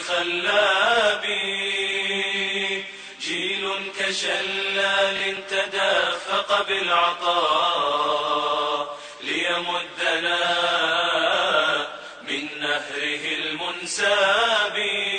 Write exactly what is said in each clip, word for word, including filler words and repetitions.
خلاب، جيل كشلال تدفق بالعطاء ليمدنا من نهره المنساب،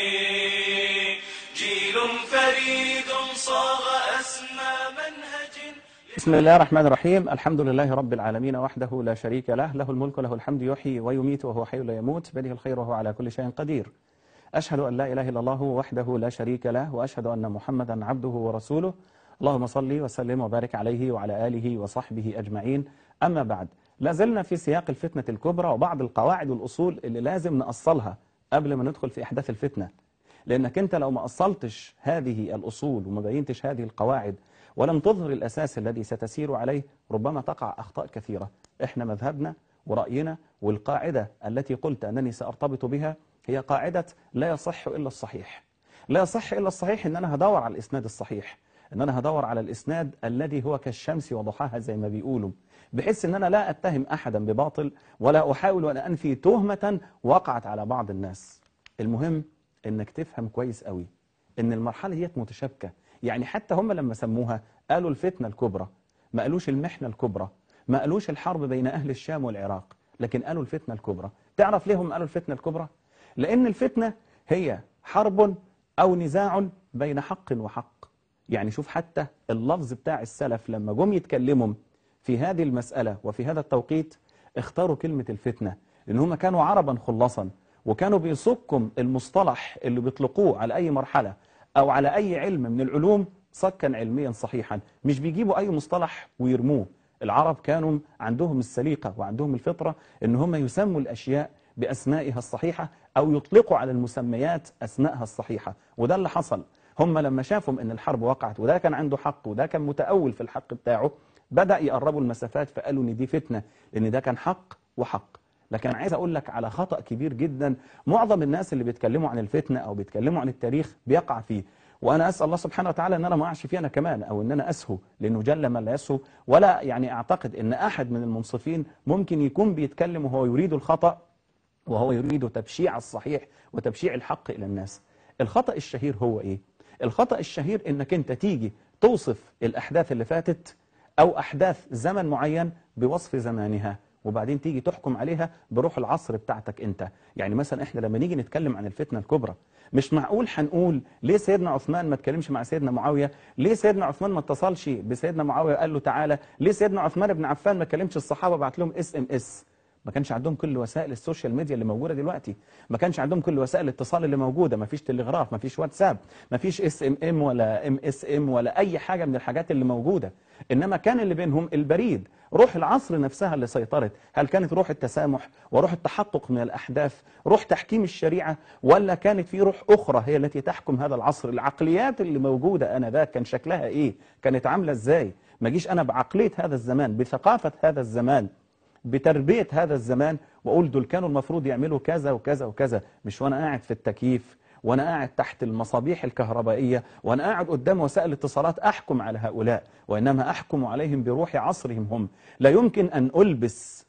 جيل فريد صاغ أسمى منهج. بسم الله الرحمن الرحيم. الحمد لله رب العالمين وحده لا شريك له، له الملك له الحمد، يحيي ويميت وهو حي لا يموت، بيده الخير وهو على كل شيء قدير. أشهد أن لا إله إلا الله وحده لا شريك له، وأشهد أن محمدا عبده ورسوله. اللهم صل وسلم وبارك عليه وعلى آله وصحبه أجمعين. أما بعد، لا زلنا في سياق الفتنة الكبرى وبعض القواعد والأصول اللي لازم نأصلها قبل ما ندخل في أحداث الفتنة، لأنك أنت لو ما أصلتش هذه الأصول وما بينتش هذه القواعد ولم تظهر الأساس الذي ستسير عليه، ربما تقع أخطاء كثيرة. إحنا مذهبنا ورأينا والقاعدة التي قلت أنني سأرتبط بها هي قاعدة لا يصح إلا الصحيح. لا يصح إلا الصحيح، إن أنا هدور على الإسناد الصحيح، إن أنا هدور على الإسناد الذي هو كالشمس وضحاها زي ما بيقولوا، بحيث إن أنا لا أتهم أحدا بباطل ولا أحاول أن أنفي تهمة وقعت على بعض الناس. المهم إنك تفهم كويس قوي إن المرحلة دي متشابكة. يعني حتى هم لما سموها قالوا الفتنة الكبرى، ما قالوش المحنة الكبرى، ما قالوش الحرب بين أهل الشام والعراق، لكن قالوا الفتنة الكبرى. تعرف ليه هم قالوا الفتنة الكبرى؟ لأن الفتنة هي حرب أو نزاع بين حق وحق. يعني شوف حتى اللفظ بتاع السلف لما جم يتكلموا في هذه المسألة وفي هذا التوقيت اختاروا كلمة الفتنة، لأن هم كانوا عربا خلصا، وكانوا بيصكوا المصطلح اللي بيطلقوه على أي مرحلة أو على أي علم من العلوم صكا علميا صحيحا، مش بيجيبوا أي مصطلح ويرموه. العرب كانوا عندهم السليقة وعندهم الفطرة إن هم يسموا الأشياء بأسمائها الصحيحة أو يطلقوا على المسميات أسمائها الصحيحة. وده اللي حصل. هم لما شافوا إن الحرب وقعت وده كان عنده حق وده كان متأول في الحق بتاعه، بدأ يقربوا المسافات، فقالوا إن دي فتنة، إن ده كان حق وحق. لكن عايز أقول لك على خطأ كبير جدا معظم الناس اللي بيتكلموا عن الفتنة أو بيتكلموا عن التاريخ بيقع فيه، وأنا أسأل الله سبحانه وتعالى أن أنا ما أعش فيه أنا كمان، أو أن أنا أسهو، لأنه جل من لا يسهو. ولا يعني أعتقد أن أحد من المنصفين ممكن يكون بيتكلم وهو يريد الخطأ وهو يريد تبشيع الصحيح وتبشيع الحق إلى الناس. الخطأ الشهير هو إيه؟ الخطأ الشهير إنك أنت تيجي توصف الأحداث اللي فاتت أو أحداث زمن معين بوصف زمانها، وبعدين تيجي تحكم عليها بروح العصر بتاعتك أنت. يعني مثلا إحنا لما نيجي نتكلم عن الفتنة الكبرى، مش معقول هنقول ليه سيدنا عثمان ما اتكلمش مع سيدنا معاوية، ليه سيدنا عثمان ما اتصلش بسيدنا معاوية قال له تعالى، ليه سيدنا عثمان بن عفان ما كلمش الصحابة بعت لهم اس ام اس. ما كانش عندهم كل وسائل السوشيال ميديا اللي موجودة دلوقتي، ما كانش عندهم كل وسائل الاتصال اللي موجودة، ما فيش تلغراف، ما فيش واتساب، ما فيش اس ام ام ولا ام اس ام ولا اي حاجة من الحاجات اللي موجودة. انما كان اللي بينهم البريد، روح العصر نفسها اللي سيطرت. هل كانت روح التسامح وروح التحقق من الاحداث، روح تحكيم الشريعة، ولا كانت في روح اخرى هي التي تحكم هذا العصر؟ العقليات اللي موجودة انا ذاك كان شكلها ايه، كانت عاملة ازاي؟ ما جيش انا بعقلية هذا الزمان، بثقافة هذا الزمان، بتربية هذا الزمان، وأقول دول كانوا المفروض يعملوا كذا وكذا وكذا، مش وأنا قاعد في التكييف وأنا قاعد تحت المصابيح الكهربائية وأنا قاعد قدام وسائل الاتصالات أحكم على هؤلاء، وإنما أحكم عليهم بروح عصرهم هم. لا يمكن أن ألبس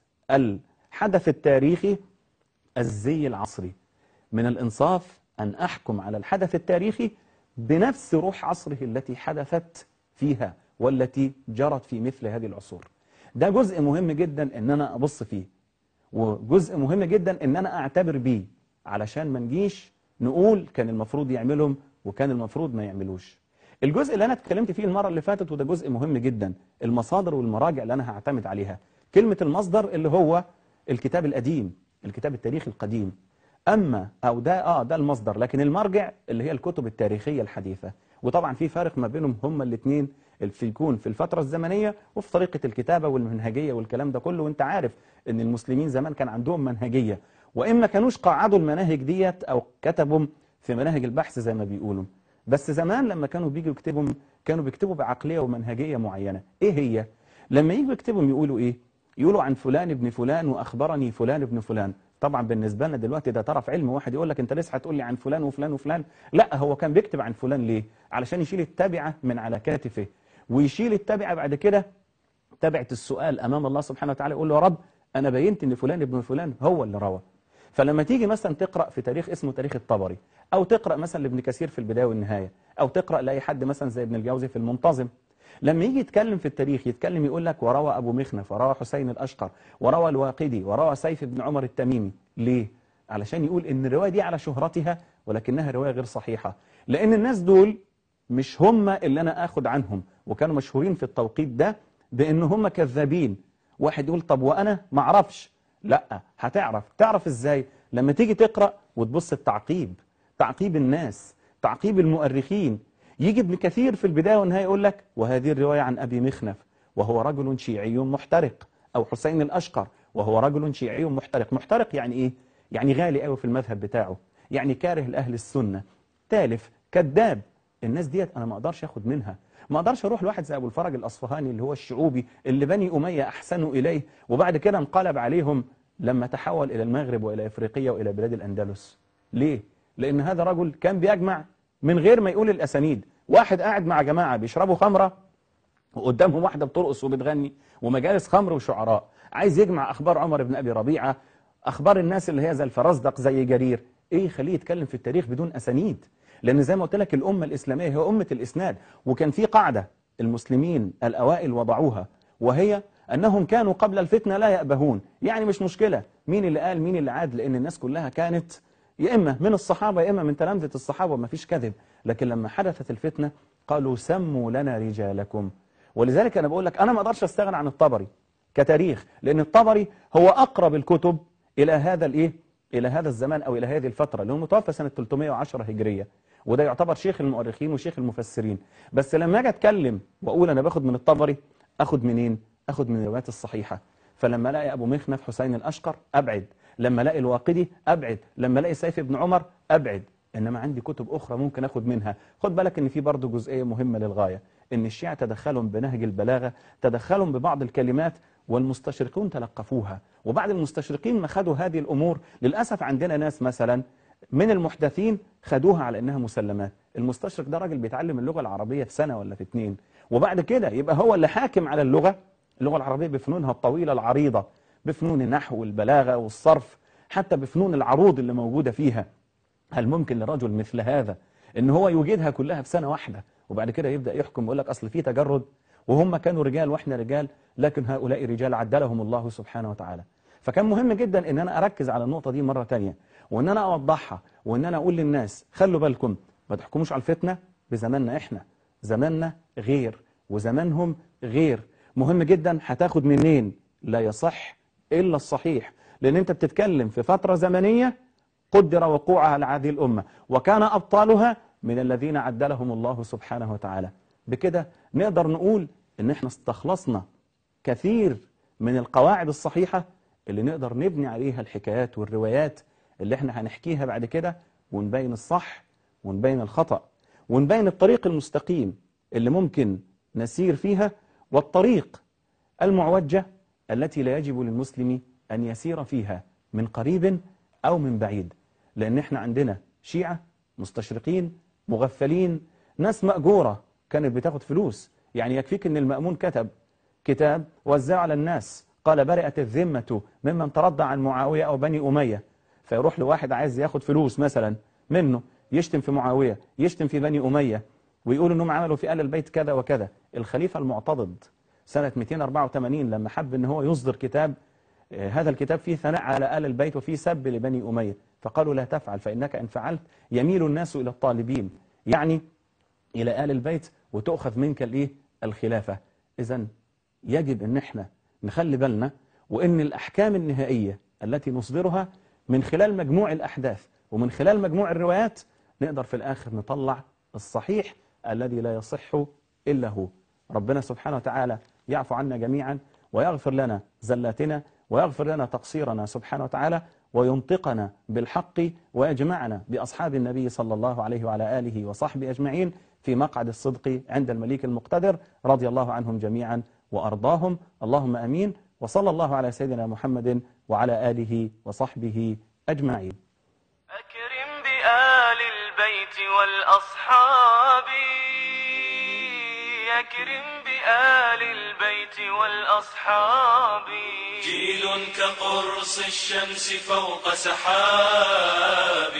الحدث التاريخي الزي العصري. من الإنصاف أن أحكم على الحدث التاريخي بنفس روح عصره التي حدثت فيها والتي جرت في مثل هذه العصور. ده جزء مهم جدا ان انا ابص فيه، وجزء مهم جدا ان انا اعتبر بيه، علشان ما نجيش نقول كان المفروض يعملهم وكان المفروض ما يعملوش. الجزء اللي انا اتكلمت فيه المرة اللي فاتت وده جزء مهم جدا، المصادر والمراجع اللي انا هعتمد عليها. كلمة المصدر اللي هو الكتاب القديم، الكتاب التاريخي القديم. اما او ده اه ده المصدر، لكن المرجع اللي هي الكتب التاريخية الحديثة. وطبعا في فارق ما بينهم هما الاثنين، في يكون في الفترة الزمنية وفي طريقة الكتابة والمنهجية والكلام ده كله. وانت عارف ان المسلمين زمان كان عندهم منهجية، وإما كانوش قاعدوا المناهج ديت او كتبوا في مناهج البحث زي ما بيقولوا، بس زمان لما كانوا بيجوا يكتبوا كانوا بيكتبوا بعقلية ومنهجية معينة. ايه هي؟ لما يجوا يكتبوا يقولوا ايه؟ يقولوا عن فلان ابن فلان واخبرني فلان ابن فلان. طبعا بالنسبة لنا دلوقتي ده طرف علم، واحد يقول لك انت لسه هتقول لي عن فلان وفلان وفلان؟ لا، هو كان بيكتب عن فلان ليه؟ علشان يشيل التابعة من على كاتفه، ويشيل التابعة بعد كده تبعة السؤال امام الله سبحانه وتعالى، يقول له يا رب انا بينت ان فلان ابن فلان هو اللي روى. فلما تيجي مثلا تقرأ في تاريخ اسمه تاريخ الطبري، أو تقرأ مثلا لابن كثير في البداية والنهاية، أو تقرأ لأي حد مثلا زي ابن الجوزي في المنتظم، لما يجي يتكلم في التاريخ يتكلم يقول لك وروى أبو مخنف وروى حسين الأشقر وروى الواقدي وروى سيف بن عمر التميمي. ليه؟ علشان يقول إن الرواية دي على شهرتها ولكنها رواية غير صحيحة، لأن الناس دول مش هم اللي أنا أخد عنهم، وكانوا مشهورين في التوقيت ده بأن هم كذابين. واحد يقول طب وأنا ما أعرفش. لا، هتعرف. تعرف إزاي؟ لما تيجي تقرأ وتبص التعقيب، تعقيب الناس، تعقيب المؤرخين. يجي ابن كثير في البداية والنهاية يقول لك وهذه الرواية عن أبي مخنف وهو رجل شيعي محترق، أو حسين الأشقر وهو رجل شيعي محترق. محترق يعني إيه؟ يعني غالي قوي في المذهب بتاعه، يعني كاره لأهل السنة، تالف، كذاب. الناس ديت أنا ما أقدرش أخد منها. ما أقدرش أروح لواحد زي أبو الفرج الأصفهاني اللي هو الشعوبي اللي بني أمية أحسنوا إليه وبعد كده انقلب عليهم لما تحول إلى المغرب وإلى إفريقيا وإلى بلاد الأندلس. ليه؟ لأن هذا رجل كان بيجمع من غير ما يقول الأسانيد. واحد قاعد مع جماعة بيشربوا خمرة وقدامهم واحدة بترقص وبتغني ومجالس خمر وشعراء، عايز يجمع أخبار عمر بن أبي ربيعة، أخبار الناس اللي هي زي الفرزدق زي جرير. إيه خليه يتكلم في التاريخ بدون أسانيد؟ لأن زي ما قلت لك الأمة الإسلامية هي أمة الإسناد، وكان في قاعدة المسلمين الأوائل وضعوها، وهي أنهم كانوا قبل الفتنة لا يأبهون. يعني مش مشكلة مين اللي قال مين اللي عاد، لأن الناس كلها كانت يا إما من الصحابة يا إما من تلامذة الصحابة، ما فيش كذب. لكن لما حدثت الفتنة قالوا سموا لنا رجالكم. ولذلك أنا بقول لك أنا ما أقدرش أستغنى عن الطبري كتاريخ، لأن الطبري هو أقرب الكتب إلى هذا الإيه؟ إلى هذا الزمان أو إلى هذه الفترة، لأنه متوفى سنة ثلاثمائة وعشرة هجرية، وده يعتبر شيخ المؤرخين وشيخ المفسرين. بس لما أجي أتكلم وأقول أنا باخد من الطبري، أخد منين؟ أخد من الروايات الصحيحة. فلما ألاقي أبو مخنف حسين الأشقر أبعد، لما ألاقي الواقدي أبعد، لما ألاقي سيف بن عمر أبعد. إنما عندي كتب أخرى ممكن أخد منها. خد بالك إن في برضه جزئية مهمة للغاية، إن الشيعة تدخلهم بنهج البلاغة، تدخلهم ببعض الكلمات، والمستشرقون تلقفوها. وبعد المستشرقين ما خدوا هذه الأمور، للأسف عندنا ناس مثلا من المحدثين خدوها على إنها مسلمات. المستشرق ده راجل بيتعلم اللغة العربية في سنة ولا في اتنين، وبعد كده يبقى هو اللي حاكم على اللغة اللغة العربية بفنونها الطويلة العريضة، بفنون النحو والبلاغة والصرف، حتى بفنون العروض اللي موجودة فيها. هل ممكن لرجل مثل هذا إن هو يوجدها كلها في سنة واحدة وبعد كده يبدأ يحكم ويقول لك أصل في تجرد وهم كانوا رجال وإحنا رجال، لكن هؤلاء رجال عدلهم الله سبحانه وتعالى. فكان مهم جدا إن أنا أركز على النقطة دي مرة تانية، وإن أنا أوضحها، وإن أنا أقول للناس خلوا بالكم ما تحكموش على الفتنة بزماننا. إحنا زماننا غير وزمانهم غير. مهم جدا هتاخد منين؟ لا يصح إلا الصحيح، لأن أنت بتتكلم في فترة زمنية قدر وقوعها على هذه الأمة، وكان أبطالها من الذين عدلهم الله سبحانه وتعالى. بكده نقدر نقول إن إحنا استخلصنا كثير من القواعد الصحيحة اللي نقدر نبني عليها الحكايات والروايات اللي إحنا هنحكيها بعد كده، ونبين الصح ونبين الخطأ ونبين الطريق المستقيم اللي ممكن نسير فيها، والطريق المعوجة التي لا يجب للمسلم أن يسير فيها من قريب أو من بعيد. لأن إحنا عندنا شيعة مستشرقين مغفلين، ناس مأجورة كانت بتاخد فلوس. يعني يكفيك أن المأمون كتب كتاب وزعه على الناس، قال برئت الذمة ممن ترضى عن معاوية أو بني أمية، فيروح لواحد عايز ياخد فلوس مثلا منه، يشتم في معاوية، يشتم في بني أمية، ويقول أنهم عملوا في آل البيت كذا وكذا. الخليفة المعتضد سنة مئتين وأربعة وثمانين لما حب أن هو يصدر كتاب، هذا الكتاب فيه ثناء على آل البيت وفيه سب لبني أمية، فقالوا لا تفعل فإنك إن فعلت يميل الناس إلى الطالبين، يعني إلى آل البيت، وتأخذ منك الإيه؟ الخلافة. إذن يجب أن احنا نخلي بالنا، وأن الأحكام النهائية التي نصدرها من خلال مجموع الأحداث ومن خلال مجموع الروايات نقدر في الآخر نطلع الصحيح الذي لا يصح إلا هو. ربنا سبحانه وتعالى يعفو عنا جميعا ويغفر لنا زلاتنا ويغفر لنا تقصيرنا سبحانه وتعالى، وينطقنا بالحق ويجمعنا بأصحاب النبي صلى الله عليه وعلى آله وصحبه أجمعين في مقعد الصدق عند المليك المقتدر رضي الله عنهم جميعا وأرضاهم. اللهم أمين. وصلى الله على سيدنا محمد وعلى آله وصحبه أجمعين. أكرم بآل البيت والأصحاب أكرم بآل البيت والأصحاب. جيل كقرص الشمس فوق سحاب،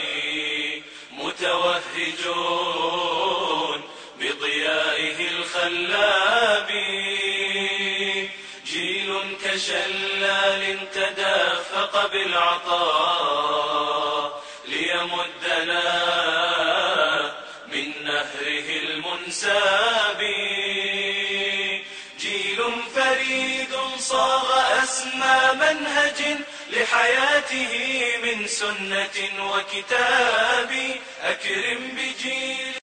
متوهجون بضيائه الخلاب. جيل كشلال تدافق بالعطاء ليمدنا من نهره المنساب. جيل فريد صاغ أسمى منهج لحياته من سنة وكتاب. أكرم بجيل